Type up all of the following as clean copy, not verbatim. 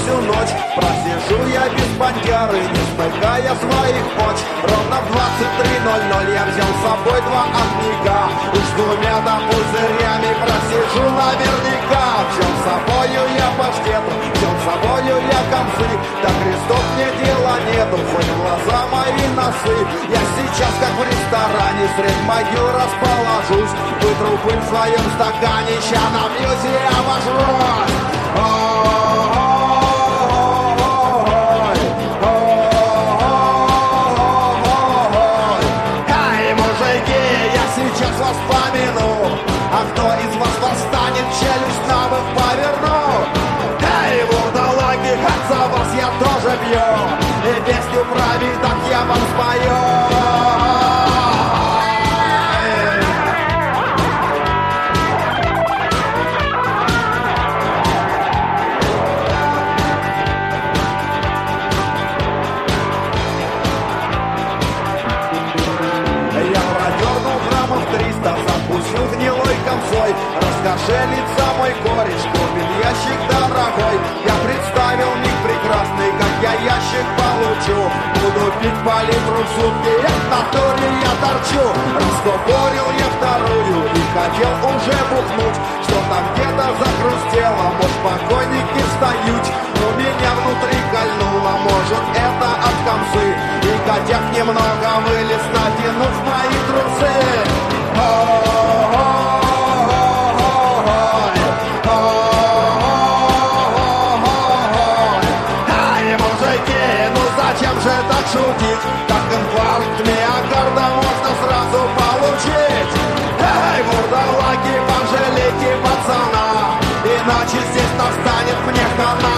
всю ночь просижу я без бандеры, не смыкая своих поч. Ровно в 23:00 я взял с собой 2 огника. Уж с 2 пузырями просижу наверняка. Взял с собою я паштет, взял с собою я концы. Да крестов мне дела нету, хоть глаза мои носы. Я сейчас как в ресторане средь могил расположусь. Вытру пыль в своем стакане, ща напьюсь и обожрусь. Эй, мужики, я сейчас вас помяну. А кто из вас восстанет, челюсть на бок поверну. Эй, вурдалаки, как за вас я тоже бью. И песню про биток я вам спою. Запустил гнилой концой, раскошелится мой кореш, купит ящик дорогой. Я представил миг прекрасный, как я ящик получу. Буду пить по литру в сутки, я в натуре я торчу. Раскупорил я вторую и хотел уже бухнуть. Что там где-то захрустело, может покойники встают. У меня внутри кольнуло, может это от комсы. И котят немного вылез, натянув мои трусы. Ай, мужики, ну зачем же так шутить? Так инфаркт миокарда можно сразу получить. Эй, вурдалаки, пожалейте пацана, иначе здесь настанет мне хана.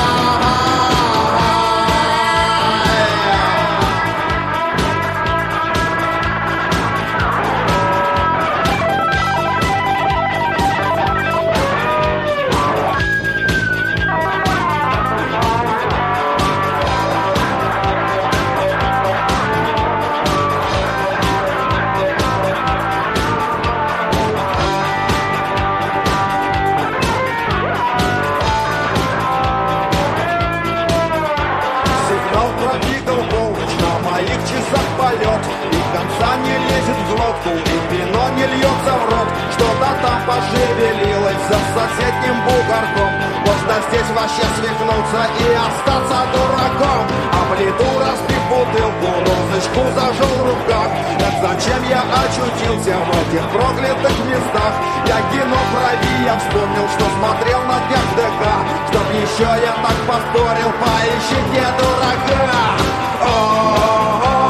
Полет, и конца не лезет в глотку, и вино не льется в рот. Что-то там пошевелилось за соседним бугорком. Можно здесь вообще свихнуться и остаться дураком. А плиту разбив бутылку, розочку зажал в руках. Так зачем я очутился в этих проклятых местах? Я кино прави, я вспомнил, что смотрел на днях в ДК. Чтоб еще я так повторил, поищите дурака. О-о-о.